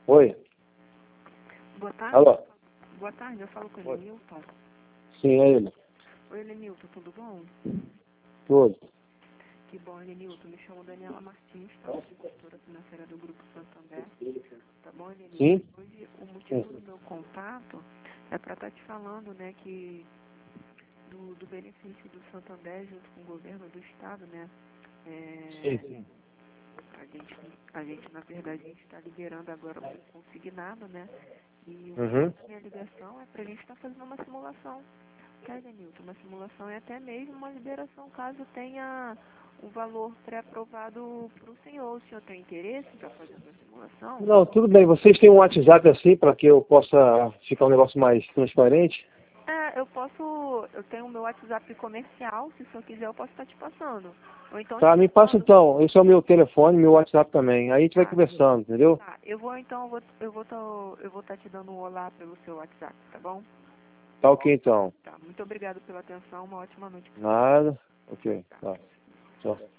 Oi. Boa tarde. Alô? Boa tarde, eu falo com o Oi. Elenilton. Sim, é ele. Oi, Elenilton, tudo bom? Tudo. Que bom, Elenilton. Me chamo Daniela Martins, tá? Sou consultora financeira do Grupo Santander. Tá bom, Elenilton? Sim? Hoje, o motivo do meu contato é para estar te falando, né, que do benefício do Santander junto com o governo do Estado, né? Sim. A gente, na verdade, a gente está liberando agora o consignado, né? E o Uhum. motivo da minha ligação é para a gente estar fazendo uma simulação. Tá, Elenilton? Uma simulação é até mesmo uma liberação caso tenha um valor pré-aprovado para o senhor. O senhor tem interesse para fazer essa simulação? Não, tudo bem. Vocês têm um WhatsApp assim para que eu possa ficar um negócio mais transparente? Eu tenho o meu WhatsApp comercial, se o senhor quiser eu posso estar te passando. Ou então Tá, te me passa passando. então. Esse é o meu telefone, meu WhatsApp também. Aí a gente vai Tá, conversando, entendeu? tá. Eu vou estar te dando um olá pelo seu WhatsApp, tá bom? Tá ok então. Tá, muito obrigado pela atenção, uma ótima noite. Nada. Ok. Tá. Tchau.